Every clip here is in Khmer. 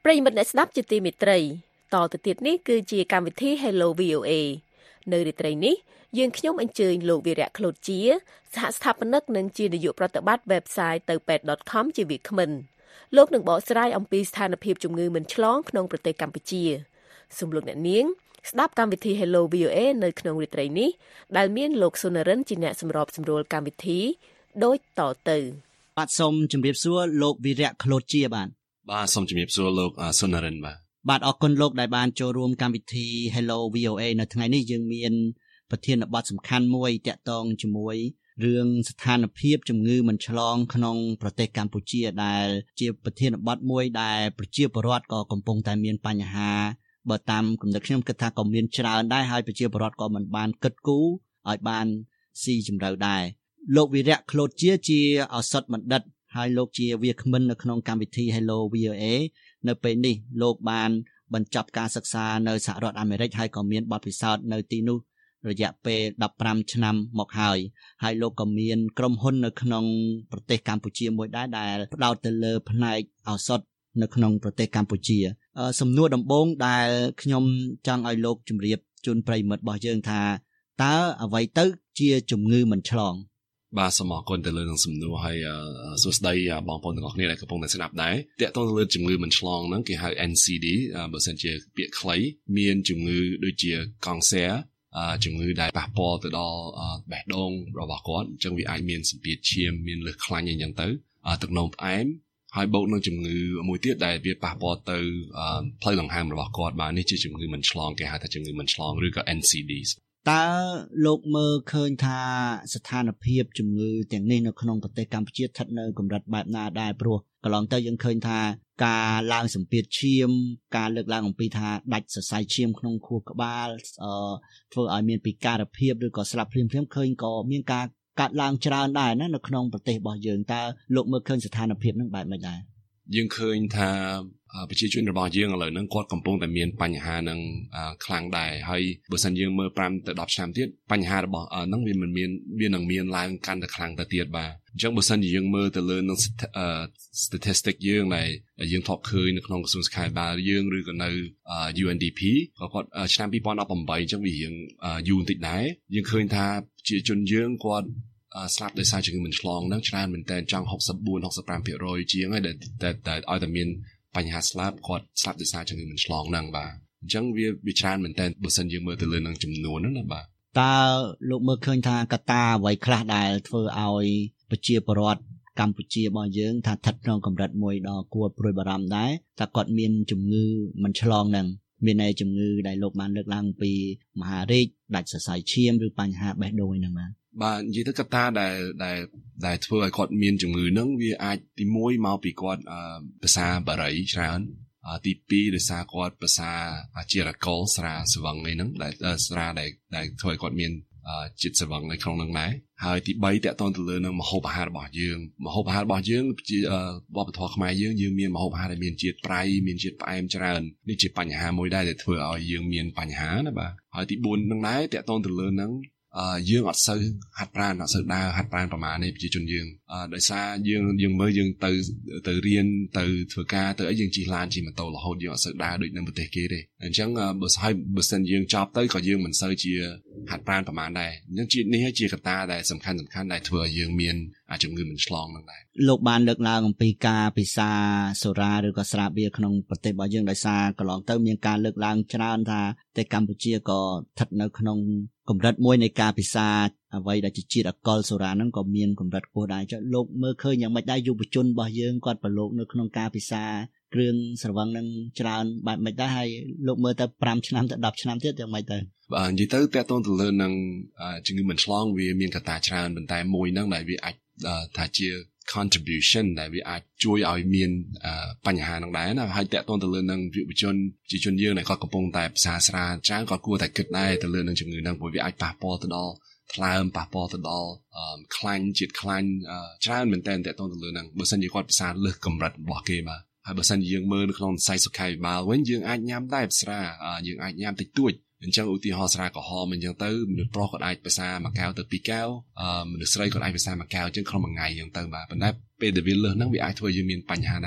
ប្រិយមិត្តអ្នកស្ដាប់ជាទីមេត្រីតទៅទៀតនេះគឺជាកម្មវិធី Hello VOA នៅរាត្រីនេះយើងខ្ញុំអញ្ជើញលោកវីរៈ Claude ជាសហស្ថាបនិកនិងជានាយកប្រតិបត្តិ website ទៅpet.com ជាវាគ្មិនលោកនឹងបកស្រាយអំពីស្ថានភាពជំងឺមិនឆ្លងក្នុងប្រទេសកម្ពុជាសូមលោកអ្នកនាងស្ដាប់កម្មវិធី Hello VOA នៅក្នុងរាត្រីនេះដែលមានលោកសុនរិនជាអ្នកសម្របសម្រួលកម្មវិធីដូចតទៅបាទសូមជម្រាបសួរលោកវីរៈ Claude ជាបាទសូមជម្រាបសួរលោកសុនរិនបាទអរគុណលោកដែលបានចូលរួមកម្មវិធី Hello VOA នៅថ្ងៃនេះយើងមានប្រធានបទសំខាន់មួយទាក់ទងជាមួយរឿងស្ថានភាពជំងឺមិនឆ្លងក្នុងប្រទេសកម្ពុជាដែលជាប្រធានបទមួយដែលប្រជាពលរដ្ឋក៏កំពុងតែមានបញ្ហាបើតាមគំនិតខ្ញុំគិតថាក៏មានច្រើនដែរហើយប្រជាពលរដ្ឋក៏មិនបានគិតគូរឲ្យបានស៊ីជម្រៅដែរលោកវីរៈ Claude ជាឱសថបណ្ឌិតហើយលោកជាវាគ្មិននៅក្នុងកម្មវិធី Hello VOA នៅពេលនេះលោកបានបញ្ចប់ការសិក្សានៅសហរដ្ឋអាមេរិកហើយក៏មានបទពិសោធន៍នៅទីនោះរយៈពេល15ឆ្នាំមកហើយលោកក៏មានក្រុមហ៊ុននៅក្នុងប្រទេសកម្ពុជាមួយដែរដែលផ្ដោតទៅលើផ្នែកឱសថនៅក្នុងប្រទេសកម្ពុជាសំណួរដំបូងដែលខ្ញុំចង់ឲ្យលោកជម្រាបជូនប្រិយមិត្តរបស់យើងថាតើអ្វីទៅជាជំងឺមិនឆ្លងបាទសូមអរគុណទៅលើនឹងសំណួរហើយសួស្តីបងប្អូនទាំងអស់គ្នាដែលកំពុងតែស្ដាប់ដែរតើតើទៅលើជំងឺមិនឆ្លងហ្នឹងគេហៅ NCD បើសិនជាពាក្យខ្លីមានជំងឺដូចជាកង់សែជំងឺដែលប៉ះពាល់ទៅដល់បេះដូងរបស់គាត់អញ្ចឹងវាអាចមានសម្ពាធឈាមមានលើសខ្លាញ់អីចឹងទៅទឹកនោមផ្អែមហើយបូកនឹងជំងឺមួយទៀតដែលវាប៉ះពាល់ទៅផ្លូវដង្ហើមរបស់គាត់បាទនេះជាជំងឺមិនឆ្លងគេហៅថាជំងឺមិនឆ្លងឬក៏ NCD តើលោកមើលឃើញថាស្ថានភាពជំងឺទាំងនេះនៅក្នុងប្រទេសកម្ពុជាស្ថិតនៅកម្រិតបែបណាដែរព្រោះកន្លងទៅយើងឃើញថាការឡើងសម្ពាធឈាមការលើកឡើងអំពីថាដាច់សរសៃឈាមក្នុងខួរក្បាលធ្វើឲ្យមានពិការភាពឬក៏ស្លាប់ភ្លាមៗឃើញក៏មានការកាត់ឡើងច្រើនដែរណានៅក្នុងប្រទេសរបស់យើងតើលោកមើលឃើញស្ថានភាពហ្នឹងបែបម៉េចដែរយើងឃើញថាប្រជាជនរបស់យើងឥឡូវហ្នឹងគាត់កំពុងតែមានបញ្ហានឹងខ្លាំងដែរហើយបើសិនយើងមើល5ទៅ10ឆ្នាំទៀតបញ្ហារបស់ហ្នឹងវានឹងមានឡើងកាន់តែខ្លាំងទៅទៀតបាទអញ្ចឹងបើសិនជាយើងមើលទៅលើនឹង statistic យើងដែលយើងធ្លាប់ឃើញនៅក្នុងក្រសួងសុខាភិបាលយើងឬក៏នៅ UNDP ក៏គាត់ឆ្នាំ2018អញ្ចឹងវារៀងយូរបន្តិចដែរយើងឃើញថាប្រជាជនយើងគាត់ស្លាប់ដោយសារជំងឺមិនឆ្លងហ្នឹងច្រើនមែនតើចង់ 64-65% ជាងហើយដែលឲ្យតែមានបញ្ហាស្លាប់គាត់ស្លាប់ដោយសារជំងឺមិនឆ្លងហ្នឹងបាទអញ្ចឹងវាច្រើនមែនតើបើសិនយើងមើលទៅលើនឹងចំនួនហ្នឹងណាបាទតើលោកមើលឃើញថាកត្តាអ្វីខ្លះដែលធ្វើឲ្យប្រជាពលរដ្ឋកម្ពុជារបស់យើងថាស្ថិតក្នុងកម្រិតមួយដ៏គួរព្រួយបារម្ភដែរថាគាត់មានជំងឺមិនឆ្លងហ្នឹងមានតែជំងឺដែលលោកបានលើកឡើងពីមហារីកដាច់សរសៃឈាមឬបញ្ហាបេះដូងហ្នឹងបាទនិយាយទៅកត្តាដែលធ្វើឲ្យគាត់មានជំងឺហ្នឹងវាអាចទី1មកពីគាត់ភាសាបារីច្រើនទី2ដោយសារគាត់ភាសាជារកុលស្រាស្វឹងអីហ្នឹងដែលស្រាដែលធ្វើឲ្យគាត់មានជាតិស្វឹងនៅក្នុងហ្នឹងដែរហើយទី3តកតងទៅលើនឹងម្ហូបអាហាររបស់យើងម្ហូបអាហាររបស់យើងជាវប្បធម៌ខ្មែរយើងមានម្ហូបអាហារដែលមានជាតិប្រៃមានជាតិផ្អែមច្រើននេះជាបញ្ហាមួយដែរដែលធ្វើឲ្យយើងមានបញ្ហាណាបាទហើយទី4ហ្នឹងដែរតកតងទៅលើហ្នឹងយើងអត់សូវហាត់ប្រាណអត់សូវដើរហាត់ប្រាណប្រហែលនេះប្រជាជនយើងដោយសារយើងមើលយើងទៅរៀនទៅធ្វើការទៅអីយើងជិះឡានជិះម៉ូតូរហូតយើងអត់សូវដើរដូចនៅប្រទេសគេទេអញ្ចឹងបើសិនយើងចប់ទៅក៏យើងមិនសូវជាហាត់ប្រាណប្រហែលដែរអញ្ចឹងនេះជាកត្តាដែលសំខាន់ដែលធ្វើឲ្យយើងមានជំងឺមិនឆ្លងហ្នឹងដែរលោកបានលើកឡើងអំពីការពិសាសូរ៉ាឬក៏ស្រាបៀរក្នុងប្រទេសរបស់យើងដោយសារកន្លងទៅមានការលើកឡើងច្រើនថាប្រទេសកម្ពុជាក៏ស្ថិតនៅក្នុងកម្រិតមួយនៃការពិសាអ្វីដែលជាជាតិអាល់កុលសូរ៉ាហ្នឹងក៏មានកម្រិតខ្ពស់ដែរចុះលោកមើលឃើញយ៉ាងម៉េចដែរយុវជនរបស់យើងគាត់ប្រឡូកនៅក្នុងការពិសាគ្រឿងស្រវឹងហ្នឹងច្រើនបែបម៉េចដែរហើយលោកមើលទៅ5ឆ្នាំទៅ10ឆ្នាំទៀតយ៉ាងម៉េចទៅបាទនិយាយទៅតកតងទៅលើនឹងជំងឺមិនឆ្លងវាមានកត្តាច្រើនប៉ុន្តែមួយហ្នឹងដែលវាអាចថាជា contribution ដែលវាអាចជួយឲ្យមានបញ្ហាហ្នឹងដែរណាហើយតកតងទៅលើនឹងយុវជនជាជនយើងដែលគាត់កំពុងតែភាសាស្រាច្រើនគាត់គួរតែគិតដែរទៅលើនឹងជំងឺហ្នឹងព្រោះវាអាចប៉ះពាល់ទៅដល់ថ្លើមប៉ះពាល់ទៅដល់ខ្លាញ់ជាតិខ្លាញ់ច្រើនមែនតើតកតងទៅលើហ្នឹងបើសិនជាគាត់ភាសាលើសកម្រិតរបស់គេបាទហើយបើសិនជាយើងមើលនៅក្នុងវិស័យសុខាភិបាលវិញយើងអាចញ៉ាំដែរស្រាយើងអាចញ៉ាំតិចតួចអញ្ចឹងឧទាហរណ៍ស្រាក្រហមអញ្ចឹងទៅមនុស្សប្រុសគាត់អាចភាសាមួយកែវទៅ2កែវមនុស្សស្រីគាត់អាចភាសាមួយកែវអញ្ចឹងក្នុងមួយថ្ងៃអញ្ចឹងទៅបាទប៉ុន្តែពេលដែលវាលើសហ្នឹងវាអាចធ្វើឲ្យយើងមានបញ្ហាដែរ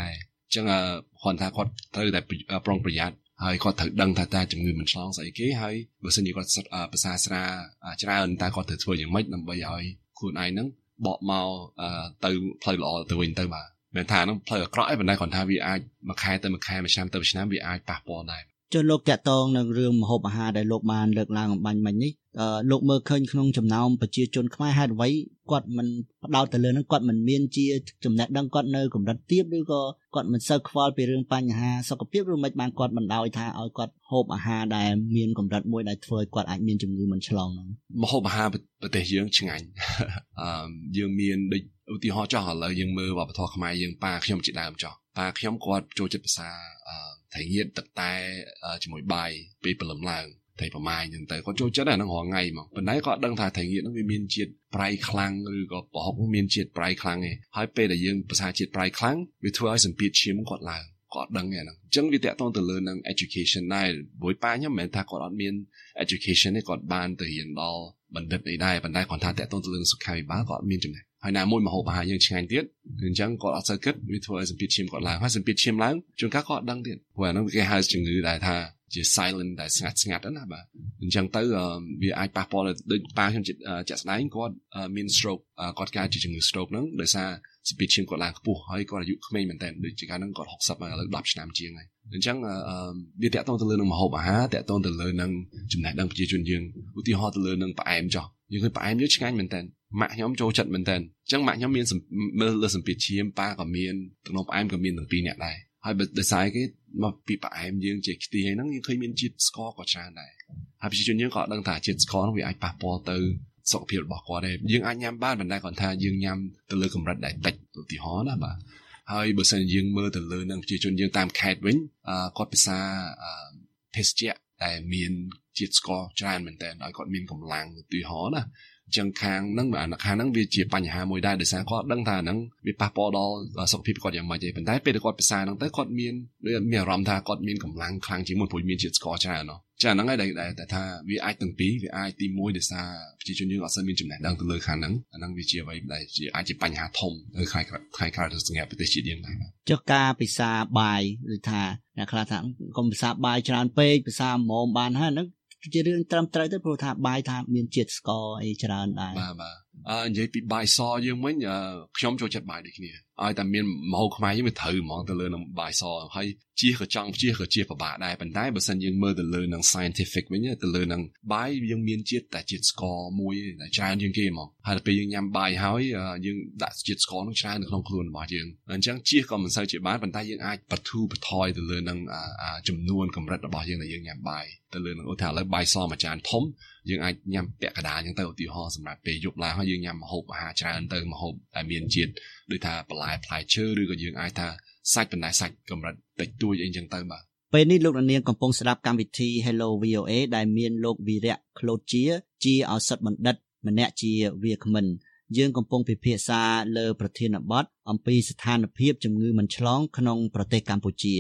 ចឹងគាត់ថាគាត់ត្រូវតែប្រុងប្រយ័ត្នហើយគាត់ត្រូវដឹងថាតើជំងឺមិនឆ្លងស្អីគេហើយបើសិនជាគាត់ភាសាស្រាច្រើនតើគាត់ត្រូវធ្វើយ៉ាងម៉េចដើម្បីឲ្យខ្លួនឯងហ្នឹងបកមកទៅផ្លូវល្អទៅវិញទៅបាទមិនថាហ្នឹងផ្លូវអាក្រក់ឯងប៉ុន្តែគាត់ថាវាអាចមួយខែទៅមួយខែមួយឆ្នាំទៅមួយឆ្នាំវាអាចប៉ះពាល់ដែរចុះលោកតាក់ទងនឹងរឿងម្ហូបអាហារដែលលោកបានលើកឡើងអំបញ្ញមិញនេះលោកមើលឃើញក្នុងចំណោមប្រជាជនខ្មែរហេតុអ្វីគាត់មិនផ្ដោតទៅលើនឹងគាត់មិនមានជាចំណេះដឹងគាត់នៅកម្រិតទាបឬក៏គាត់មិនសូវខ្វល់ពីរឿងបញ្ហាសុខភាពឬមិនបានគាត់បណ្ដោយថាឲ្យគាត់ហូបអាហារដែលមានកម្រិតមួយដែលធ្វើឲ្យគាត់អាចមានជំងឺមិនឆ្លងហ្នឹងម្ហូបអាហារប្រទេសយើងឆ្ងាញ់យើងមានដូចឧទាហរណ៍ចោះឥឡូវយើងមើលវប្បធម៌ខ្មែរយើងប៉ាខ្ញុំជាដើមចោះប៉ាខ្ញុំគាត់ចូលចិត្តភាសាត្រីងៀតទឹកតែជាមួយបាយពេលព្រលឹមឡើងត្រីប្រម៉ាយហ្នឹងទៅគាត់ចូលចិត្តអាហ្នឹងរាល់ថ្ងៃហ្មងប៉ុន្តែគាត់ដឹងថាត្រីងៀតហ្នឹងវាមានជាតិប្រៃខ្លាំងឬក៏ប្រហុកមានជាតិប្រៃខ្លាំងឯងហើយពេលដែលយើងភាសាជាតិប្រៃខ្លាំងវាធ្វើឲ្យសម្ពាធឈាមគាត់ឡើងគាត់ដឹងអាហ្នឹងអញ្ចឹងវាតកតងទៅលើនឹង education ដែរព្រោះប៉ាខ្ញុំមិនមែនថាគាត់អត់មាន education ទេគាត់បានទៅរៀនដល់បណ្ឌិតអីដែរប៉ុន្តែគាត់ថាតកតងទៅលើសុខាភិបាលគាត់អត់មានចំណេះហើយណាមួយមហូបអាហារយើងឆ្ងាញ់ទៀតអញ្ចឹងគាត់អត់សូវគិតវាធ្វើឲ្យសម្ពាធឈាមគាត់ឡើងហើយសម្ពាធឈាមឡើងជួនកាលគាត់អត់ដឹងទៀតព្រោះអាហ្នឹងគេហៅជំងឺដែលថាជា silent ដែលស្ងាត់ណាបាទអញ្ចឹងទៅវាអាចប៉ះពាល់ដូចប៉ាខ្ញុំជាក់ស្ដែងគាត់មាន stroke គាត់កើតជាជំងឺ stroke ហ្នឹងដោយសារសម្ពាធឈាមគាត់ឡើងខ្ពស់ហើយគាត់អាយុក្មេងមែនតើដូចជាកាលហ្នឹងគាត់60ហើយឥឡូវ10ឆ្នាំជាងហើយអញ្ចឹងវាតាក់ទងទៅលើនឹងមហូបអាហារតាក់ទងទៅលើនឹងចំណេះដឹងប្រជាជនយើងឧទាហរណ៍ទៅលើនឹងផ្អែមចោះយើងឃើញផ្អែមយើងឆ្ងាញ់មែនតើម៉ាក់ខ្ញុំចូលចិត្តមែនតើអញ្ចឹងម៉ាក់ខ្ញុំមានមើលលើសម្ពាធឈាមប៉ាក៏មានទំនោរផ្អែមក៏មានទាំងពីរនាក់ដែរហើយបើដោយសារគេមកពីផ្អែមយើងជាខ្ទិះហ្នឹងយើងឃើញមានជាតិស្ករក៏ច្រើនដែរហើយប្រជាជនយើងក៏ដឹងថាជាតិស្ករហ្នឹងវាអាចប៉ះពាល់ទៅសុខភាពរបស់គាត់ដែរយើងអាចញ៉ាំបានប៉ុន្តែគាត់ថាយើងញ៉ាំទៅលើកម្រិតដែលតិចឧទាហរណ៍ណាបាទហើយបើសិនយើងមើលទៅលើនឹងប្រជាជនយើងតាមខេត្តវិញគាត់ភាសាភេសជ្ជៈដែលមានជាតិស្ករច្រើនមែនតើឲ្យគាត់មានកម្លាំងឧទាហរណ៍ណាចឹងខាងហ្នឹងវាជាបញ្ហាមួយដែរដោយសារគាត់ដឹងថាហ្នឹងវាប៉ះពាល់ដល់សុខភាពគាត់យ៉ាងម៉េចទេប៉ុន្តែពេលដែលគាត់ពិសាហ្នឹងទៅគាត់មានអារម្មណ៍ថាគាត់មានកម្លាំងខ្លាំងជាងមុនព្រោះមានជាតិស្ករច្រើនណោះចាហ្នឹងហើយដែលថាវាអាចទាំងពីរវាអាចទី1ដោយសារប្រជាជនយើងអត់សូវមានចំណេះដឹងទៅលើខាងហ្នឹងអាហ្នឹងវាជាអ្វីដែលជាអាចជាបញ្ហាធំនៅថ្ងៃក្រោយទៅសម្រាប់ប្រទេសជាតិយើងដែរចុះការពិសាបាយឬថាអ្នកខ្លះថាកុំពិសាបាយច្រើនពេកពិសាមុំបានហើយហ្នឹងជារឿងត្រឹមត្រូវទៅព្រោះថាបាយថាមានជាតិស្ករអីច្រើនដែរបាទនិយាយពីបាយសយើងវិញខ្ញុំចូលចិត្តបាយដូចគ្នាឲ្យតែមានម្ហូបខ្មែរយើងវាត្រូវហ្មងទៅលើនឹងបាយសហើយជៀសក៏ចង់ជៀសក៏ជាពិបាកដែរប៉ុន្តែបើសិនយើងមើលទៅលើនឹង scientific វិញទៅលើនឹងបាយយើងមានជាតិតែជាតិស្ករមួយដែលច្រើនជាងគេហ្មងហើយដល់ពេលយើងញ៉ាំបាយហើយយើងដាក់ជាតិស្ករនោះច្រើននៅក្នុងខ្លួនរបស់យើងអញ្ចឹងជៀសក៏មិនសូវជាបានប៉ុន្តែយើងអាចបទូបន្ថយទៅលើនឹងចំនួនកម្រិតរបស់យើងដែលយើងញ៉ាំបាយទៅលើនឹងឧទាហរណ៍ឥឡូវបាយសមួយចានធំយើងអាចញ៉ាំពាក់កណ្ដាលអញ្ចឹងទៅឧទាហរណ៍សម្រាប់ពេលយប់ឡើងហើយយើងញ៉ាំម្ហូបអាហារច្រើនទៅម្ហូបដែលមានជាតិដូចថាបន្លែផ្លែឈើឬក៏យើងអាចថាសាច់ប៉ុន្តែសាច់កម្រិតតិចតួចអីអញ្ចឹងទៅបាទពេលនេះលោកនាងកំពុងស្ដាប់កម្មវិធី Hello VOA ដែលមានលោកវីរៈក្លូតជាឱសថបណ្ឌិតម្នាក់ជាវាគ្មិនយើងកំពុងពិភាក្សាលើប្រធានបទអំពីស្ថានភាពជំងឺមិនឆ្លងក្នុងប្រទេសកម្ពុជា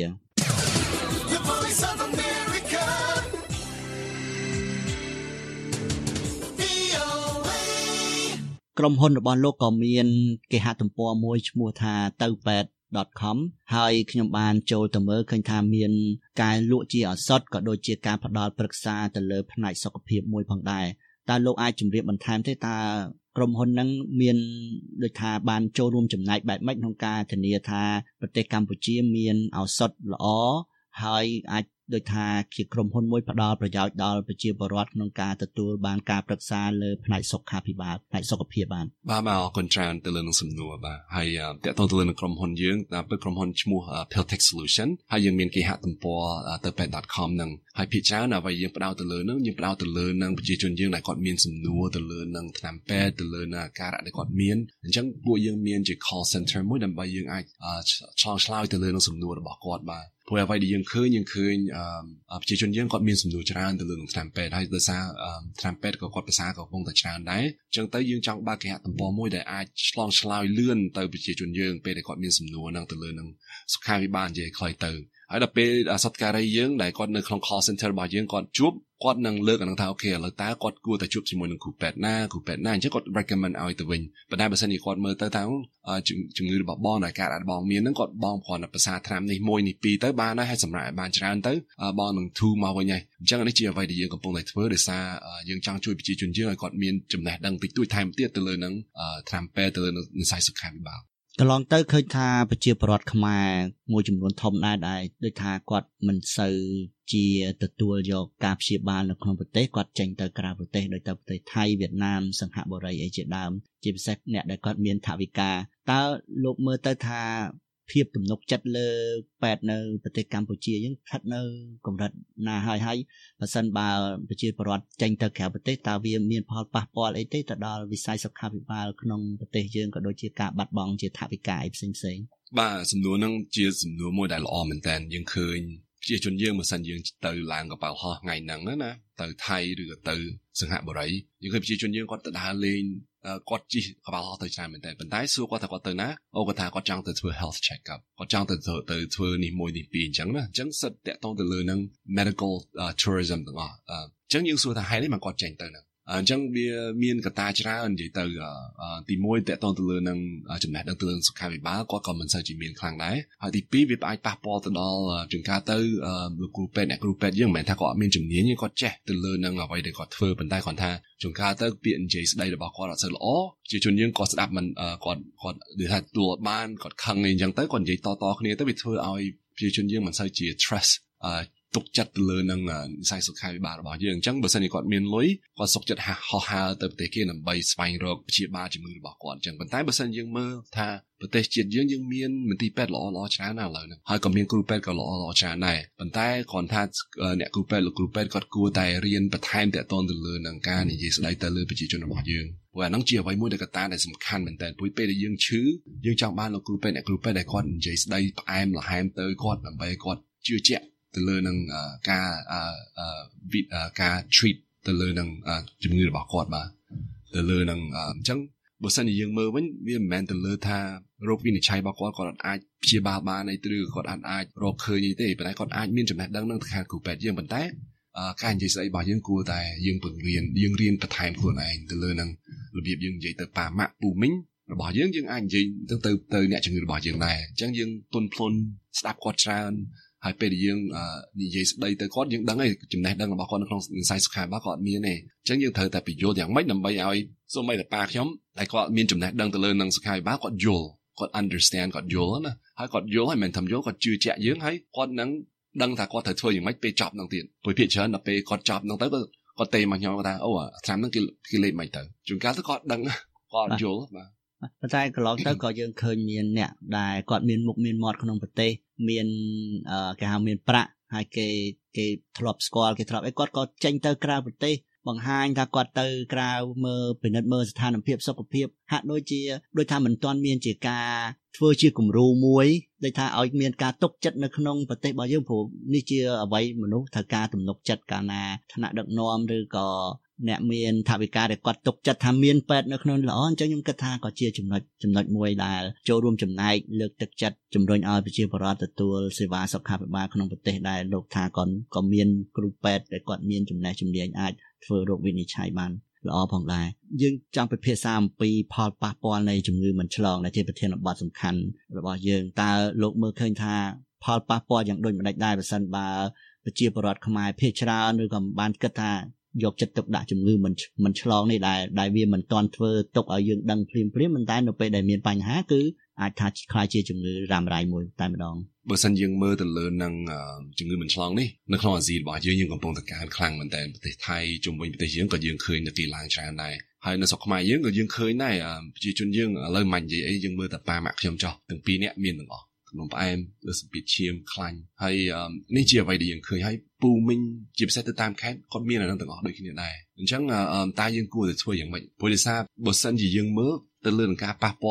ក្រុមហ៊ុនរបស់លោកក៏មានគេហទំព័រមួយឈ្មោះថាtoupet.com ហើយខ្ញុំបានចូលទៅមើលឃើញថាមានការលក់ជាឱសថក៏ដូចជាការផ្ដល់ប្រឹក្សាទៅលើផ្នែកសុខភាពមួយផងដែរតើលោកអាចជម្រាបបន្ថែមទេតើក្រុមហ៊ុនហ្នឹងមានដូចថាបានចូលរួមចំណែកបែបម៉េចក្នុងការធានាថាប្រទេសកម្ពុជាមានឱសថល្អហើយអាចដូចថាជាក្រុមហ៊ុនមួយផ្ដល់ប្រយោជន៍ដល់ប្រជាពលរដ្ឋក្នុងការទទួលបានការប្រឹក្សាលើផ្នែកសុខាភិបាលផ្នែកសុខភាពបាទអរគុណច្រើនទៅលើនឹងសំណួរបាទហើយតកតងទៅលើនឹងក្រុមហ៊ុនយើងតាមក្រុមហ៊ុនឈ្មោះ Peltech Solution ហើយយើងមានគេហទំព័រ toupet.com ហ្នឹងហើយភាគច្រើនអ្វីយើងផ្ដោតទៅលើហ្នឹងយើងផ្ដោតទៅលើនឹងប្រជាជនយើងដែលគាត់មានសំណួរទៅលើនឹងថ្នាំពេទ្យទៅលើនឹងអាការៈដែលគាត់មានអញ្ចឹងពួកយើងមានជា call center មួយដើម្បីយើងអាចឆ្លើយទៅលើនឹងសំណួររបស់គាត់បាទព្រោះអ្វីដែលយើងឃើញប្រជាជនយើងគាត់មានសំណួរច្រើនទៅលើនឹងថ្នាំពេទ្យហើយដោយសារថ្នាំពេទ្យក៏គាត់ភាសាក៏កំពុងតែច្រើនដែរអញ្ចឹងទៅយើងចង់បើកគេហទំព័រមួយដែលអាចឆ្លើយលឿនទៅប្រជាជនយើងពេលដែលគាត់មានសំណួរហ្នឹងទៅលើនឹងសុខាភិបាលនិយាយខ្លីទៅហើយដល់ពេលសត្វការីយើងដែលគាត់នៅក្នុង call center របស់យើងគាត់ជួបគាត់នឹងលើកអានឹងថាអូខេឥឡូវតើគាត់គួរតែជួបជាមួយនឹងគ្រូពេទ្យណាអញ្ចឹងគាត់ recommend ឲ្យទៅវិញប៉ុន្តែបើសិនជាគាត់មើលទៅថាជំងឺរបស់បងដែលកើតអាចបងមានហ្នឹងគាត់បងគ្រាន់តែប្រសាថ្នាំនេះ1នេះ2ទៅបានហើយសម្រាប់ឲ្យបានច្រើនទៅបងនឹងធូរមកវិញហើយអញ្ចឹងនេះជាអ្វីដែលយើងកំពុងតែធ្វើដោយសារយើងចង់ជួយប្រជាជនយើងឲ្យគាត់មានចំណេះដឹងតិចតួចថែមទៀតទៅលើនឹងថ្នាំពេទ្យទៅលើវិស័យសុខាភិបាលកន្លងទៅឃើញថាប្រជាពលរដ្ឋខ្មែរមួយចំនួនធំដែរដូចថាគាត់មិនសូវជាទទួលយកការព្យាបាលនៅក្នុងប្រទេសគាត់ចេញទៅក្រៅប្រទេសដូចទៅប្រទេសថៃវៀតណាមសិង្ហបុរីអីជាដើមជាពិសេសអ្នកដែលគាត់មានថវិកាតើលោកមើលទៅថាភាពទំនុកចិត្តលើពេទ្យនៅប្រទេសកម្ពុជាយើងស្ថិតនៅកម្រិតណាហើយបើសិនបើប្រជាពលរដ្ឋចេញទៅក្រៅប្រទេសតើវាមានផលប៉ះពាល់អីទេទៅដល់វិស័យសុខាភិបាលក្នុងប្រទេសយើងក៏ដូចជាការបាត់បង់ជាថវិកាអីផ្សេងបាទសំណួរហ្នឹងជាសំណួរមួយដែលល្អមែនតើយើងឃើញប្រជាជនយើងបើសិនយើងទៅឡើងកប៉ាល់ហោះថ្ងៃហ្នឹងណាទៅថៃឬក៏ទៅសិង្ហបុរីយើងឃើញប្រជាជនយើងគាត់ទៅដើរលេងគាត់ជិះកប៉ាល់ហោះទៅច្រើនមែនតើប៉ុន្តែសួរគាត់ថាគាត់ទៅណាគាត់ថាគាត់ចង់ទៅធ្វើ health check up គាត់ចង់ទៅធ្វើនេះមួយនេះពីរអញ្ចឹងណាអញ្ចឹងសិតតាក់ទងទៅលើនឹង medical tourism ទាំងអស់អញ្ចឹងយើងសួរថាហេតុអីមកគាត់ចេញទៅហ្នឹងអញ្ចឹងវាមានកត្តាច្រើននិយាយទៅទី1តាក់ទងទៅលើនឹងចំណេះដឹងទៅលើសុខាភិបាលគាត់ក៏មិនសូវជាមានខ្លាំងដែរហើយទី2វាអាចប៉ះពាល់ទៅដល់ជួនកាលទៅលោកគ្រូពេទ្យអ្នកគ្រូពេទ្យយើងមិនមែនថាគាត់អត់មានជំនាញទេគាត់ចេះទៅលើនឹងអ្វីដែលគាត់ធ្វើប៉ុន្តែគាត់ថាជួនកាលទៅពាក្យនិយាយស្ដីរបស់គាត់អត់សូវល្អជាជនយើងក៏ស្ដាប់មិនគាត់និយាយថាទទួលបានគាត់ខឹងអីអញ្ចឹងទៅគាត់និយាយតគ្នាទៅវាធ្វើឲ្យជាជនយើងមិនសូវជា trustទុកចិត្តទៅលើនឹងវិស័យសុខាភិបាលរបស់យើងអញ្ចឹងបើសិនជាគាត់មានលុយគាត់សុខចិត្តហោះហើរទៅប្រទេសគេដើម្បីស្វែងរកព្យាបាលជំងឺរបស់គាត់អញ្ចឹងប៉ុន្តែបើសិនយើងមើលថាប្រទេសជាតិយើងមានមន្ទីរពេទ្យល្អច្រើនណាស់ឥឡូវហ្នឹងហើយក៏មានគ្រូពេទ្យក៏ល្អច្រើនដែរប៉ុន្តែគ្រាន់ថាអ្នកគ្រូពេទ្យលោកគ្រូពេទ្យគាត់គួរតែរៀនបន្ថែមតាក់ទងទៅលើនឹងការនិយាយស្ដីទៅលើប្រជាជនរបស់យើងព្រោះអាហ្នឹងជាអ្វីមួយដែលកត្តាដែលសំខាន់មែនតើព្រោះពេលដែលយើងឈឺយើងចង់បានលោកគ្រូពេទ្យអ្នកគ្រូពេទ្យដែលគាត់និយាយស្ដីផ្អែមល្ហែមទៅគាត់ដើម្បីគាត់ជឿជាក់ទៅលើនឹងការ treat ទៅលើនឹងជំងឺរបស់គាត់បាទទៅលើនឹងអញ្ចឹងបើសិនជាយើងមើលវិញវាមិនមែនទៅលើថារោគវិនិច្ឆ័យរបស់គាត់អាចព្យាបាលបានអីឬគាត់អាចរកឃើញអីទេប៉ុន្តែគាត់អាចមានចំណេះដឹងនឹងខាងគ្រូពេទ្យយើងប៉ុន្តែការនិយាយស្ដីរបស់យើងគួរតែយើងពង្រៀនយើងរៀនបន្ថែមខ្លួនឯងទៅលើនឹងរបៀបយើងនិយាយទៅប៉ាម៉ាក់ពូមីងរបស់យើងអាចនិយាយទៅអ្នកជំងឺរបស់យើងដែរអញ្ចឹងយើងទន់ភ្លន់ស្ដាប់គាត់ច្រើនហើយពេលដែលយើងនិយាយស្ដីទៅគាត់យើងដឹងហើយចំណេះដឹងរបស់គាត់នៅក្នុងវិស័យសុខាភិបាលគាត់មានទេអញ្ចឹងយើងត្រូវតែបញ្យល់យ៉ាងម៉េចដើម្បីឲ្យសូម្បីតែប៉ាខ្ញុំដែលគាត់មានចំណេះដឹងទៅលើនឹងសុខាភិបាលគាត់យល់គាត់ understand គាត់យល់ណាហើយគាត់យល់ហើយមិនធំយល់គាត់ជឿជាក់យើងហើយគាត់នឹងដឹងថាគាត់ត្រូវធ្វើយ៉ាងម៉េចពេលចប់នឹងទៀតព្រោះភាគច្រើនដល់ពេលគាត់ចប់នឹងទៅគាត់ទេមកខ្ញុំថាអូឆ្នាំហ្នឹងគេលេបមិនទៅជួនកាលទៅគាត់ដឹងគាត់យល់បាទប៉ុន្តែកន្លងទៅក៏យើងឃើញមានអ្នកដែលគាត់មានមុខមានមាត់ក្នុងប្រទេសមានគេហៅមានប្រាក់ហើយគេធ្លាប់ស្គាល់គេធ្លាប់អីគាត់ក៏ចេញទៅក្រៅប្រទេសបង្ហាញថាគាត់ទៅក្រៅមើលពិនិត្យមើលស្ថានភាពសុខភាពហាក់ដូចថាមិនទាន់មានជាការធ្វើជាគំរូមួយដូចថាឲ្យមានការទុកចិត្តនៅក្នុងប្រទេសរបស់យើងព្រោះនេះជាអ្វីមនុស្សត្រូវការទំនុកចិត្តកាលណាឋានៈដឹកនាំឬក៏អ្នកមានថវិកាដែលគាត់ទុកចិត្តថាមានពេទ្យនៅក្នុងល្អអញ្ចឹងខ្ញុំគិតថាក៏ជាចំណុចមួយដែលចូលរួមចំណែកលើកទឹកចិត្តជំរុញឲ្យប្រជាពលរដ្ឋទទួលសេវាសុខាភិបាលក្នុងប្រទេសដែលលោកថាក៏មានគ្រូពេទ្យដែលគាត់មានចំណេះជំនាញអាចធ្វើរោគវិនិច្ឆ័យបានល្អផងដែរយើងចង់ពិភាក្សាអំពីផលប៉ះពាល់នៃជំងឺមិនឆ្លងដែលជាប្រធានបទសំខាន់របស់យើងតើលោកមើលឃើញថាផលប៉ះពាល់យ៉ាងដូចម្តេចដែរបើសិនបើប្រជាពលរដ្ឋខ្មែរភាគច្រើនឬក៏បានគិតថាយកចិត្តទុកដាក់ជំងឺមិនឆ្លងនេះដែលវាមិនទាន់ធ្វើទុកឲ្យយើងដឹងភ្លាមប៉ុន្តែនៅពេលដែលមានបញ្ហាគឺអាចថាខ្លាយជាជំងឺរ៉ាំរ៉ៃមួយតែម្ដងបើសិនយើងមើលទៅលើនឹងជំងឺមិនឆ្លងនេះនៅក្នុងអាស៊ីរបស់យើងកំពុងតែកើនខ្លាំងមែនតើប្រទេសថៃជុំវិញប្រទេសយើងក៏យើងឃើញនៅទីឡើងច្រើនដែរហើយនៅស្រុកខ្មែរយើងក៏យើងឃើញដែរប្រជាជនយើងឥឡូវមិននិយាយអីយើងមើលតែប៉ាម៉ាក់ខ្ញុំចោះទាំងពីរនាក់មានទាំងអស់ក្នុងផ្អែមលើសម្ពាធឈាមខ្លាញ់ហើយនេះជាអ្វីដែលយើងឃើញហើយពូមីងជាពិសេសទៅតាមខេត្តគាត់មានអានឹងទាំងអស់ដូចគ្នាដែរអញ្ចឹងតើយើងគួរតែធ្វើយ៉ាងម៉េចព្រោះដោយសារបើសិនជាយើងមើលទៅលើនឹងការប៉ះពាល់វិញ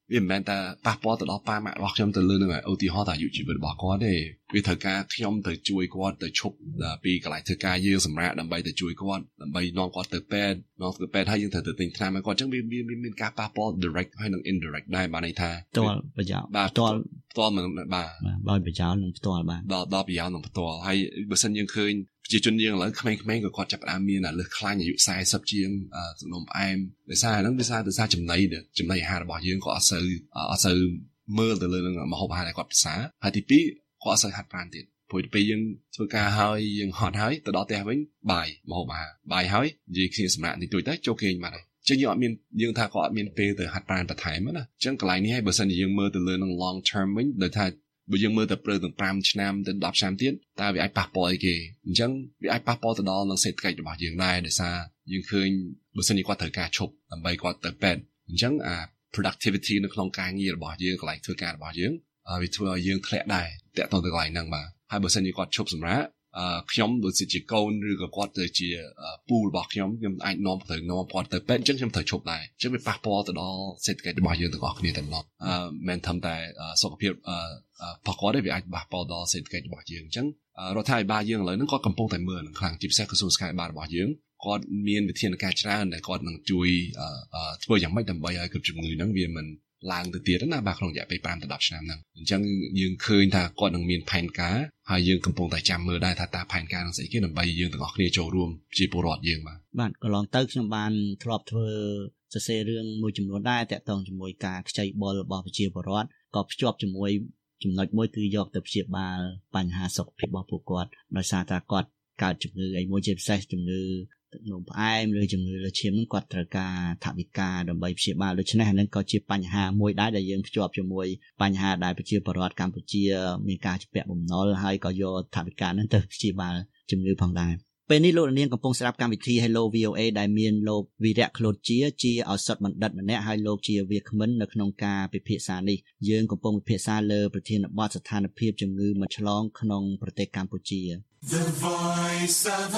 វាមិនមែនតែប៉ះពាល់ទៅដល់ប៉ាម៉ាក់របស់ខ្ញុំទៅលើនឹងឧទាហរណ៍ថាអាយុជីវិតរបស់គាត់ទេវាត្រូវការខ្ញុំទៅជួយគាត់ទៅឈប់ពីកន្លែងធ្វើការយើងសម្រាប់ដើម្បីទៅជួយគាត់ដើម្បីនាំគាត់ទៅពេទ្យហើយយើងត្រូវទៅទិញថ្នាំឲ្យគាត់អញ្ចឹងវាមានការប៉ះពាល់ direct ហើយនិង indirect ដែរបានន័យថាផ្ទាល់ប្រយោជន៍ផ្ទាល់បាទដោយប្រយោជន៍និងផ្ទាល់បាទដល់ប្រយោជន៍និងផ្ទាល់ហើយបើសិនយើងឃើញប្រជាជនយើងឥឡូវក្មេងៗក៏គាត់ចាប់ផ្ដើមមានលើសខ្លាញ់អាយុ40ជាងសំណុំផ្អែមដោយសារហ្នឹងដោយសារចំណីអាហាររបស់យើងក៏អត់សូវមើលទៅលើនឹងម្ហូបអាហារដែលគាត់ផ្សារហើយទី2គាត់អត់សូវហាត់ប្រាណទៀតព្រោះពេលយើងធ្វើការហើយយើងហត់ហើយទៅដល់ផ្ទះវិញបាយម្ហូបអាហារបាយហើយនិយាយគ្នាសម្រាប់តិចតួចទៅចូលគេងបាត់ហើយចឹងយើងថាគាត់អត់មានពេលទៅហាត់ប្រាណបន្ថែមណាចឹងកន្លែងនេះហើយបើសិនជាយើងមើលទៅលើនឹង long term វិញដូចថាបើយើងមើលទៅព្រឹកទាំង5ឆ្នាំទៅ10ឆ្នាំទៀតតើវាអាចប៉ះពាល់អីគេអញ្ចឹងវាអាចប៉ះពាល់ទៅដល់នឹងសេដ្ឋកិច្ចរបស់យើងដែរដោយសារយើងឃើញបើសិនជាគាត់ត្រូវការឈប់ដើម្បីគាត់ទៅពេទ្យអញ្ចឹងproductivity នៅក្នុងការងាររបស់យើងកន្លែងធ្វើការរបស់យើងវាធ្វើឲ្យយើងធ្លាក់ដែរតាក់ទងទៅកន្លែងហ្នឹងបាទហើយបើសិនជាគាត់ឈប់សម្រាកខ្ញុំដូចជាកូនឬក៏គាត់ទៅជាពូរបស់ខ្ញុំអាចនាំគាត់ទៅពេទ្យអញ្ចឹងខ្ញុំត្រូវឈប់ដែរអញ្ចឹងវាប៉ះពាល់ទៅដល់សេដ្ឋកិច្ចរបស់យើងទាំងអស់គ្នាតែម្ដងមិនធំតែសុខភាពប៉ះគាត់ទេវាអាចប៉ះពាល់ដល់សេដ្ឋកិច្ចរបស់យើងអញ្ចឹងរដ្ឋាភិបាលយើងឥឡូវហ្នឹងគាត់កំពុងតែមើលនឹងខ្លាំងជាពិសេសក្រសួងសុខាភិបាលរបស់យើងគាត់មានវិធានការច្រើនដែលគាត់នឹងជួយធ្វើយ៉ាងម៉េចដើម្បីឲ្យគ្រប់ជំងឺហ្នឹងវាមិនឡើងទៅទៀតណាបាទក្នុងរយៈពេល5ទៅ10ឆ្នាំហ្នឹងអញ្ចឹងយើងឃើញថាគាត់នឹងមានផែនការហើយយើងកំពុងតែចាំមើលដែរថាតើផែនការនឹងស្អីគេដើម្បីយើងទាំងអស់គ្នាចូលរួមជាពលរដ្ឋយើងបាទកន្លងទៅខ្ញុំបានធ្លាប់ធ្វើសរសេររឿងមួយចំនួនដែរតាក់ទងជាមួយការខ្ចីបុលរបស់ប្រជាពលរដ្ឋក៏ភ្ជាប់ជាមួយចំណុចមួយគឺយកទៅព្យាបាលបញ្ហាសុខភាពរបស់ពួកគាត់ដោយសារតែគាត់កើតជំងឺអីមួយជាពិសេសជំងឺទឹកនោមផ្អែមឬជំងឺលើឈាមហ្នឹងគាត់ត្រូវការថវិកាដើម្បីព្យាបាលដូច្នេះហ្នឹងក៏ជាបញ្ហាមួយដែរដែលយើងភ្ជាប់ជាមួយបញ្ហាដែលប្រជាពលរដ្ឋកម្ពុជាមានការជំពាក់បំណុលហើយក៏យកថវិកាហ្នឹងទៅព្យាបាលជំងឺផងដែរពេលនេះលោកនាងកំពុងស្ដាប់កម្មវិធី Hello VOA ដែលមានលោកវីរៈ ក្លូតជាឱសថបណ្ឌិតម្នាក់ហើយលោកជាវាគ្មិននៅក្នុងការពិភាក្សានេះយើងកំពុងពិភាក្សាលើប្រធានបទស្ថានភាពជំងឺមិនឆ្លងក្នុងប្រទេសកម្ពុជា The Voice of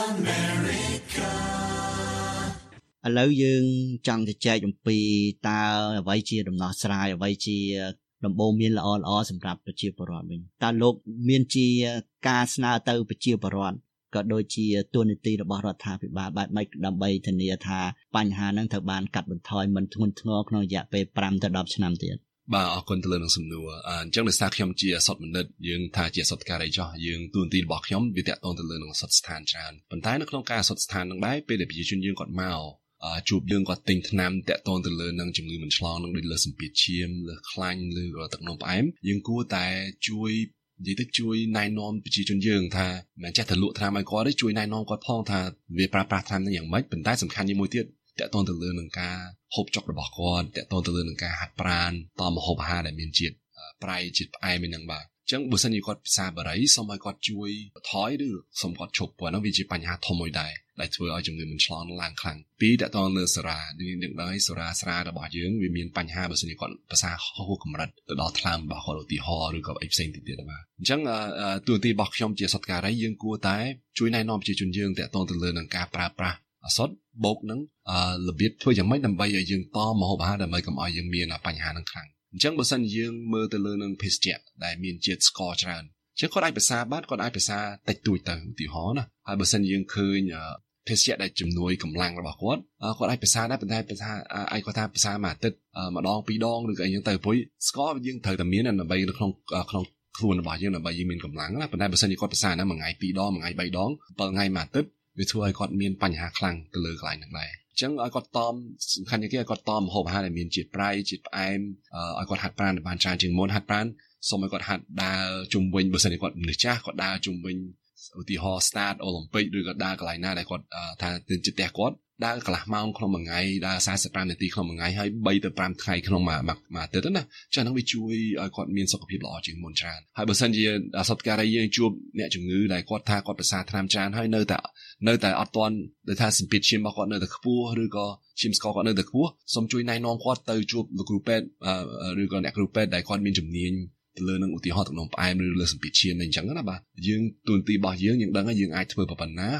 America ឥឡូវយើងចង់ជជែកអំពីតើអ្វីជាដំណោះស្រាយអ្វីជាដំបូន្មានល្អៗសម្រាប់ប្រជាពលរដ្ឋវិញតើលោកមានជាការស្នើទៅប្រជាពលរដ្ឋក៏ដូចជាទូនីតិរបស់រដ្ឋាភិបាលបែបម៉េចដើម្បីធានាថាបញ្ហាហ្នឹងត្រូវបានកាត់បន្ថយមិនធ្ងន់ធ្ងរក្នុងរយៈពេល5ទៅ10ឆ្នាំទៀតបាទអរគុណទៅលើនឹងសំណួរអញ្ចឹងដោយសារខ្ញុំជាអសតបណ្ឌិតយើងថាជាអសតការីចោះយើងទូនីតិរបស់ខ្ញុំវាតាក់ទងទៅលើនឹងអសតស្ថានច្រើនប៉ុន្តែនៅក្នុងការអសតស្ថានហ្នឹងដែរពេលដែលប្រជាជនយើងគាត់មកជួបយើងគាត់ទិញថ្នាំតាក់ទងទៅលើនឹងជំងឺមិនឆ្លងនឹងដូចលើសម្ពាធឈាមលើខ្លាញ់ឬក៏ទឹកនោមផ្អែមយើងគួរតែជួយនិយាយទៅជួយណែនាំប្រជាជនយើងថាមិនចេះតែលក់ថ្នាំឲ្យគាត់ទេជួយណែនាំគាត់ផងថាវាប្រើប្រាស់ថ្នាំនឹងយ៉ាងម៉េចប៉ុន្តែសំខាន់ជាងមួយទៀតតាក់ទងទៅលើនឹងការហូបចុករបស់គាត់តាក់ទងទៅលើនឹងការហាត់ប្រាណតម្ហូបអាហារដែលមានជាតិប្រៃជាតិផ្អែមហ្នឹងបាទអញ្ចឹងបើសិនជាគាត់ពិសាបារីសូមឲ្យគាត់ជួយបន្ថយឬសូមគាត់ឈប់ព្រោះហ្នឹងវាជាបញ្ហាធំមួយដែរដែលធ្វើឲ្យជំងឺមិនឆ្លងឡើងខ្លាំងពីរតាក់ទងលើសេរ៉ានឹងដែរសេរ៉ាស្រារបស់យើងវាមានបញ្ហាបើសិនជាគាត់ភាសាហួសកម្រិតទៅដល់ថ្លើមរបស់គាត់ឧទាហរណ៍ឬក៏អីផ្សេងទៀតបាទអញ្ចឹងទូនីតិរបស់ខ្ញុំជាសតការីយើងគួរតែជួយណែនាំប្រជាជនយើងតាក់ទងទៅលើនឹងការប្រើប្រាស់អសតបូកនឹងរបៀបធ្វើយ៉ាងម៉េចដើម្បីឲ្យយើងតម្ហូបអាហារដើម្បីកុំឲ្យយើងមានបញ្ហានឹងខ្លាំងអញ្ចឹងបើសិនយើងមើលទៅលើនឹងភេសជ្ជៈដែលមានជាតិស្ករច្រើនចឹងគាត់អាចភាសាបាទគាត់អាចភាសាតិចតួចទៅឧទាហរណ៍ណាហើយបើសិនយើងឃើញភេសជ្ជៈដែលជំនួយកម្លាំងរបស់គាត់អាចភាសាដែរប៉ុន្តែភាសាអាចគាត់ថាភាសាមួយអាទិត្យម្ដងពីរដងឬក៏អីចឹងទៅព្រោះស្ករយើងត្រូវតែមានដើម្បីនៅក្នុងខ្លួនរបស់យើងដើម្បីយើងមានកម្លាំងណាប៉ុន្តែបើសិនជាគាត់ភាសាណាមួយថ្ងៃ2ដងមួយថ្ងៃ3ដង7ថ្ងៃមួយអាទិត្យវាធ្វើឲ្យគាត់មានបញ្ហាខ្លាំងទៅលើកន្លែងហ្នឹងដែរអញ្ចឹងឲ្យគាត់សំខាន់ជាងគេឲ្យគាត់ម្ហូបអាហារដែលមានជាតិប្រៃជាតិផ្អែមឲ្យគាត់ហាត់ប្រាណបានច្រើនជាងមុនហាត់ប្រាណសូមឲ្យគាត់ហាត់ដើរជុំវិញបើសិនជាគាត់មនុស្សចាស់គាត់ដើរជុំវិញឧទាហរណ៍ start Olympic ឬក៏ដើរកន្លែងណាដែលគាត់ថាទៅជិតផ្ទះគាត់ដើរកន្លះម៉ោងក្នុងមួយថ្ងៃដើរ45នាទីក្នុងមួយថ្ងៃហើយ3ទៅ5ថ្ងៃក្នុងមួយអាទិត្យណាចា៎ហ្នឹងវាជួយឲ្យគាត់មានសុខភាពល្អជាងមុនច្រើនហើយបើសិនជាអសតការីយើងជួបអ្នកជំងឺដែលគាត់ថាគាត់ប្រសាថ្នាំច្រើនហើយនៅតែអត់ទាន់ដែលថាសម្ពាធឈាមរបស់គាត់នៅតែខ្ពស់ឬក៏ឈាមស្ករគាត់នៅតែខ្ពស់សូមជួយណែនាំគាត់ទៅជួបលោកគ្រូពេទ្យឬក៏អ្នកគ្រូពេទ្យដែលគាត់មានជំនាញទៅលើនឹងឧទាហរណ៍ទឹកនោមផ្អែមឬលើសម្ពាធឈាមអីចឹងណាបាទយើងទូនទីរបស់យើងដឹងហើយយើងអាចធ្វើប៉ុណ្ណាហើយ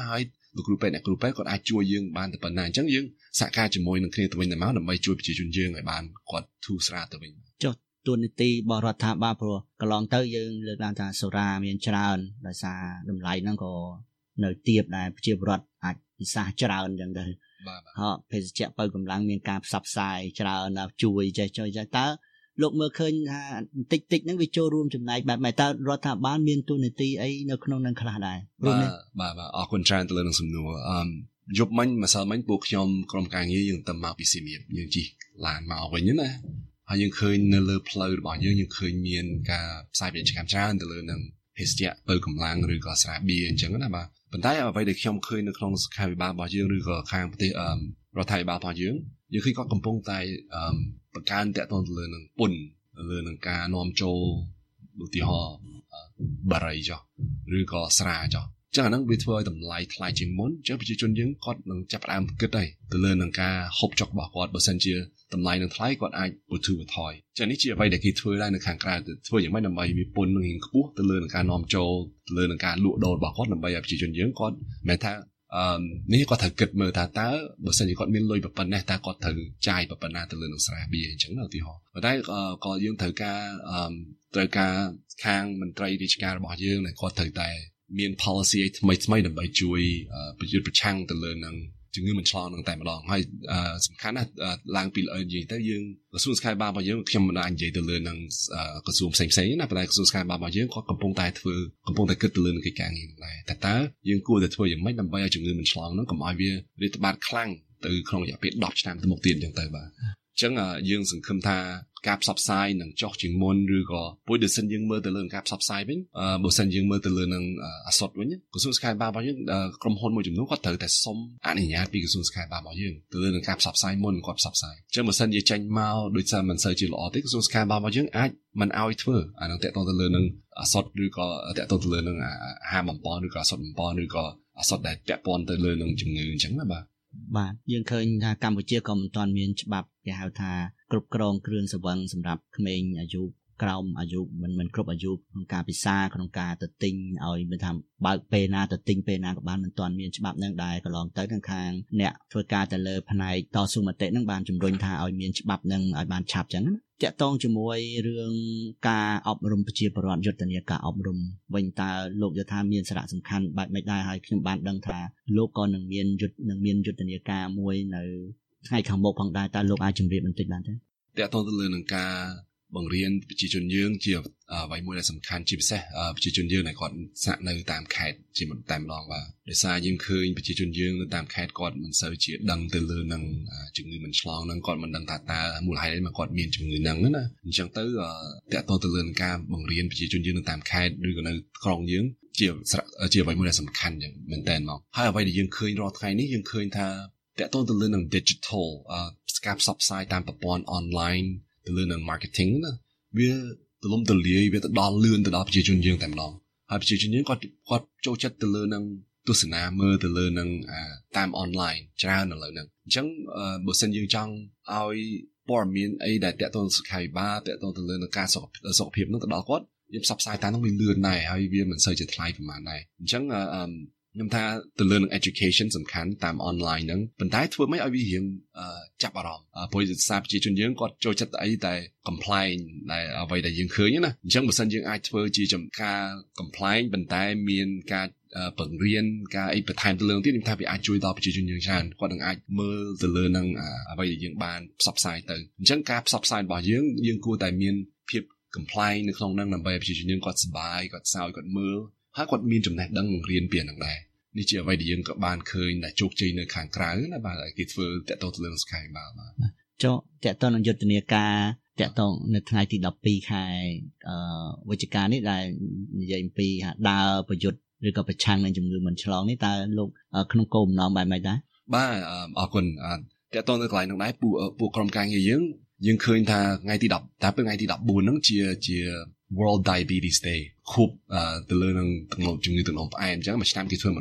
លោកគ្រូពេទ្យអ្នកគ្រូពេទ្យគាត់អាចជួយយើងបានតែប៉ុណ្ណាអញ្ចឹងយើងសហការជាមួយនឹងគ្នាទៅវិញទៅមកដើម្បីជួយប្រជាជនយើងឲ្យបានគាត់ធូរស្រាលទៅវិញចុះទូនីតិរបស់រដ្ឋាភិបាលព្រោះកន្លងទៅយើងលើកឡើងថាសូរ៉ាមានច្រើនដោយសារតម្លៃហ្នឹងក៏នៅទាបដែរប្រជាពលរដ្ឋអាចពិសាច្រើនអញ្ចឹងទៅហើយភេសជ្ជៈបើកម្លាំងមានការផ្សព្វផ្សាយច្រើនជួយចេះតើលោកមើលឃើញថាបន្តិចហ្នឹងវាចូលរួមចំណែកបែបម៉េចតើរដ្ឋាភិបាលមានទូនីតិអីនៅក្នុងនឹងខ្លះដែរបាទអរគុណច្រើនទៅលើនឹងសំណួរយប់មិញម្សិលមិញពួកខ្ញុំក្រុមការងារយើងទៅមកពីសៀមរាបយើងជិះឡានមកវិញណាហើយយើងឃើញនៅលើផ្លូវរបស់យើងឃើញមានការផ្សាយពាណិជ្ជកម្មច្រើនទៅលើនឹងភេសជ្ជៈបើកម្លាំងឬក៏ស្រាបៀរអញ្ចឹងណាបាទប៉ុន្តែអ្វីដែលខ្ញុំឃើញនៅក្នុងសុខាភិបាលរបស់យើងឬក៏ខាងប្រទេសរដ្ឋាភិបាលរបស់យើងឃើញគាត់កំពុងតែបង្កើនតាក់ទងទៅលើនឹងពន្ធលើនឹងការនាំចូលឧទាហរណ៍បារីចុះឬក៏ស្រាចុះចឹងអាហ្នឹងវាធ្វើឲ្យតម្លៃថ្លៃជាងមុនចឹងប្រជាជនយើងគាត់នឹងចាប់ផ្ដើមគិតហើយទៅលើនឹងការហូបចុករបស់គាត់បើសិនជាតម្លៃនឹងថ្លៃគាត់អាចបន្ធូរបន្ថយចឹងនេះជាអ្វីដែលគេធ្វើដែរនៅខាងក្រៅធ្វើយ៉ាងម៉េចដើម្បីវាពន្ធនឹងខ្ពស់ទៅលើនឹងការនាំចូលទៅលើនឹងការលក់ដូររបស់គាត់ដើម្បីឲ្យប្រជាជនយើងគាត់មិនថានេះគាត់ត្រូវគិតមើលថាតើបើសិនជាគាត់មានលុយប៉ុណ្ណេះតើគាត់ត្រូវចាយប៉ុណ្ណាទៅលើនឹងស្រាបៀរអញ្ចឹងឧទាហរណ៍ប៉ុន្តែក៏យើងត្រូវការខាងមន្ត្រីរាជការរបស់យើងដែលគាត់ត្រូវតែមាន policy ថ្មីដើម្បីជួយប្រឆាំងទៅលើនឹងជំងឺមិនឆ្លងនឹងតែម្ដងហើយសំខាន់ណាស់ឡើងពីនិយាយទៅយើងក្រសួងសុខាភិបាលរបស់យើងខ្ញុំមិនអាចនិយាយទៅលើនឹងក្រសួងផ្សេងៗណាប៉ុន្តែក្រសួងសុខាភិបាលរបស់យើងគាត់កំពុងតែគិតទៅលើនឹងកិច្ចការងារនេះដែរតែតើយើងគួរតែធ្វើយ៉ាងម៉េចដើម្បីឲ្យជំងឺមិនឆ្លងនោះកុំឲ្យវារាតត្បាតខ្លាំងទៅក្នុងរយៈពេល10ឆ្នាំទៅមុខទៀតអញ្ចឹងទៅបាទអញ្ចឹងយើងសង្ឃឹមថាការផ្សព្វផ្សាយនឹងចុះជាងមុនឬក៏ពុយដូចសិនយើងមើលទៅលើការផ្សព្វផ្សាយវិញបើសិនយើងមើលទៅលើនឹងអាសុតវិញក្រសួងសុខាភិបាលរបស់យើងក្រុមហ៊ុនមួយចំនួនគាត់ត្រូវតែសុំអនុញ្ញាតពីក្រសួងសុខាភិបាលរបស់យើងទៅលើនឹងការផ្សព្វផ្សាយមុនគាត់ផ្សព្វផ្សាយអញ្ចឹងបើសិនជាចេញមកដូចថាមិនសូវជាល្អទេក្រសួងសុខាភិបាលរបស់យើងអាចមិនឲ្យធ្វើអានឹងតកតទៅលើនឹងអាសុតឬក៏តកតទៅលើនឹងអាហារបំពន់ឬក៏អាសុតបំពន់ឬក៏អាសុតដែលពាក់ព័ន្ធទៅលើនឹងជំងឺអញ្ចឹងណាបាទយើងឃើញថាកម្ពុជាក៏មិនទាន់មានច្បាប់គេហៅថាគ្រប់គ្រងគ្រឿងស្រវឹងសម្រាប់ក្មេងអាយុក្រោមអាយុមិនគ្រប់អាយុក្នុងការពិសាក្នុងការទៅទិញឲ្យមានថាបើកពេលណាទៅទិញពេលណាក៏បានមិនទាន់មានច្បាប់នឹងដែរកន្លងទៅខាងអ្នកធ្វើការទៅលើផ្នែកតស៊ូមតិនឹងបានជំរុញថាឲ្យមានច្បាប់នឹងឲ្យបានឆាប់ចឹងតាក់ទងជាមួយរឿងការអប់រំប្រជាពលរដ្ឋយុទ្ធនាការអប់រំវិញតើលោកយល់ថាមានសារៈសំខាន់បែបម៉េចដែរហើយខ្ញុំបានដឹងថាលោកក៏នឹងមានយុទ្ធនាការមួយនៅថ្ងៃខាងមុខផងដែរតើលោកអាចជម្រាបបន្តិចបានទេតាក់ទងទៅលើនឹងការបង្រៀនប្រជាជនយើងជាអ្វីមួយដែលសំខាន់ជាពិសេសប្រជាជនយើងដែលគាត់ស្នាក់នៅតាមខេត្តជាតែម្ដងបាទដោយសារយើងឃើញប្រជាជនយើងនៅតាមខេត្តគាត់មិនសូវជាដឹងទៅលើនឹងជំងឺមិនឆ្លងនឹងគាត់មិនដឹងថាតើមូលហេតុអីមកគាត់មានជំងឺហ្នឹងណាអញ្ចឹងទៅតាក់ទងទៅលើនឹងការបង្រៀនប្រជាជនយើងនៅតាមខេត្តឬក៏នៅក្រុងយើងជាអ្វីមួយដែលសំខាន់យ៉ាងមែនតើមកហើយអ្វីដែលយើងឃើញរាល់ថ្ងៃនេះយើងឃើញថាតាក់ទងទៅលើនឹង digital ការផ្សព្វផ្សាយតាមប្រព័ន្ធ onlineទៅលើនឹង marketing ណាវាទលំទលាយវាទៅដល់លឿនទៅដល់ប្រជាជនយើងតែម្ដងហើយប្រជាជនយើងគាត់ចូលចិត្តទៅលើនឹងទស្សនាមើលទៅលើនឹងតាម online ច្រើនឥឡូវហ្នឹងអញ្ចឹងបើសិនយើងចង់ឲ្យព័ត៌មានអីដែលតាក់ទងសុខាភិបាលតាក់ទងទៅលើនឹងការសុខភាពហ្នឹងទៅដល់គាត់យើងផ្សព្វផ្សាយតាមហ្នឹងវាលឿនដែរហើយវាមិនសូវជាថ្លៃប្រហែលដែរអញ្ចឹងខ្ញុំថាទៅលើនឹង education សំខាន់តាម online ហ្នឹងប៉ុន្តែធ្វើម៉េចឲ្យវារៀងចាប់អារម្មណ៍ព្រោះសារប្រជាជនយើងគាត់ចូលចិត្តអីតែ complain ដែលអ្វីដែលយើងឃើញណាអញ្ចឹងបើសិនយើងអាចធ្វើជាការ complain ប៉ុន្តែមានការបង្រៀនការអីបន្ថែមទៅលើទៀតខ្ញុំថាវាអាចជួយដល់ប្រជាជនយើងច្រើនគាត់នឹងអាចមើលទៅលើនឹងអ្វីដែលយើងបានផ្សព្វផ្សាយទៅអញ្ចឹងការផ្សព្វផ្សាយរបស់យើងគួរតែមានភាព complain នៅក្នុងហ្នឹងដើម្បីឲ្យប្រជាជនយើងគាត់សប្បាយគាត់សោយគាត់មើលហើយគាត់មានចំណេះដឹងរៀនពីហ្នឹងដែរនេះជាអ្វីដែលយើងក៏បានឃើញដែលជោគជ័យនៅខាងក្រៅណាបាទគេធ្វើតាក់ទងទៅលើសុខាភិបាលបាទចុះតាក់ទងនឹងយុទ្ធនាការតាក់ទងនៅថ្ងៃទី12ខែវិច្ឆិកានេះដែលនិយាយអំពីដើរប្រយុទ្ធឬក៏ប្រឆាំងនឹងជំងឺមិនឆ្លងនេះតើលោកក្នុងគោលបំណងបែបម៉េចដែរបាទអរគុណតាក់ទងនៅកន្លែងហ្នឹងដែរពួកក្រុមការងារយើងឃើញថាថ្ងៃទី10តែពេលថ្ងៃទី14ហ្នឹងជា World Diabetes Day ខួបទៅលើនឹងជំងឺទឹកនោមផ្អែមអញ្ចឹងមួយឆ្នាំគេធ្វើម្ដង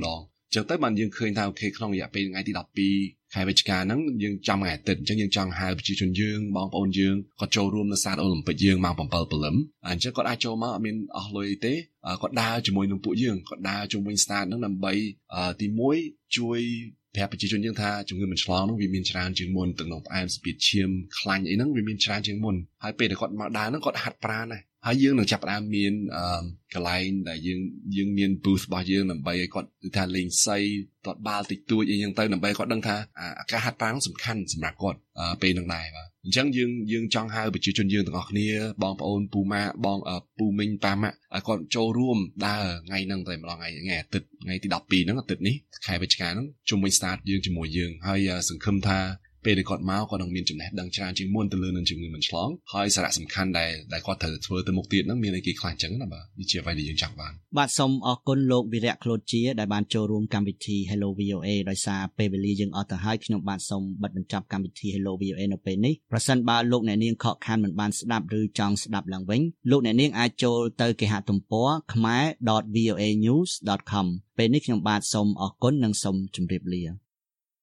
ចឹងទៅបានយើងឃើញថាអូខេក្នុងរយៈពេលថ្ងៃទី12ខែវិច្ឆិកាហ្នឹងយើងចាំថ្ងៃអាទិត្យអញ្ចឹងយើងចង់ហៅប្រជាជនយើងបងប្អូនយើងគាត់ចូលរួមនៅសារអូឡ িম্প ិកយើងម៉ោង7ព្រលឹមអញ្ចឹងគាត់អាចចូលមកអត់មានអស់លុយទេគាត់ដើរជាមួយនឹងពួកយើងគាត់ដើរជុំវិញ start ហ្នឹងដើម្បីទី1ជួយប្រាប់ប្រជាជនយើងថាជំងឺមិនឆ្លងហ្នឹងវាមានច្រើនជាងមុនទឹកនោមផ្អែមស្ពាតឈាមខ្លាញ់អីហ្នឹងវាមានច្រើនជាងមុនហើយពេលដែលគាត់មកដើរហ្នឹងគាត់ហាត់ប្រាណដែរហើយយើងនឹងចាប់ផ្ដើមមានកន្លែងដែលយើងមាន booth របស់យើងដើម្បីឲ្យគាត់គឺថាលេងសីទាត់បាល់តិចតួចអីចឹងទៅដើម្បីគាត់ដឹងថាការហាត់ប្រាណសំខាន់សម្រាប់គាត់ពេលហ្នឹងដែរបាទអញ្ចឹងយើងចង់ហៅប្រជាជនយើងទាំងអស់គ្នាបងប្អូនពូម៉ាបងពូមីងប៉ាម៉ាក់ឲ្យគាត់ចូលរួមដើរថ្ងៃហ្នឹងតែម្ដងថ្ងៃអាទិត្យថ្ងៃទី12ហ្នឹងអាទិត្យនេះខែវិច្ឆិកាហ្នឹងជុំវិញ start យើងជាមួយយើងហើយសង្ឃឹមថាពេលដែលគាត់មកគាត់នឹងមានចំណេះដឹងច្រើនជាងមុនទៅលើនឹងជំងឺមិនឆ្លងហើយសារៈសំខាន់ដែលគាត់ត្រូវធ្វើទៅមុខទៀតហ្នឹងមានអីគេខ្លះអញ្ចឹងណាបាទនេះជាអ្វីដែលយើងចង់បានបាទសូមអរគុណលោកវីរៈ Claude ជាដែលបានចូលរួមកម្មវិធី Hello VOA ដោយសារពេលវេលាយើងអត់ទៅហើយខ្ញុំបាទសូមបិទបញ្ចប់កម្មវិធី Hello VOA នៅពេលនេះប្រសិនបើលោកអ្នកនាងខកខានមិនបានស្ដាប់ឬចង់ស្ដាប់ឡើងវិញលោកអ្នកនាងអាចចូលទៅគេហទំព័រ khmer.voanews.com ពេលនេះខ្ញុំបាទសូមអរគុណនិងសូមជម្រាបលា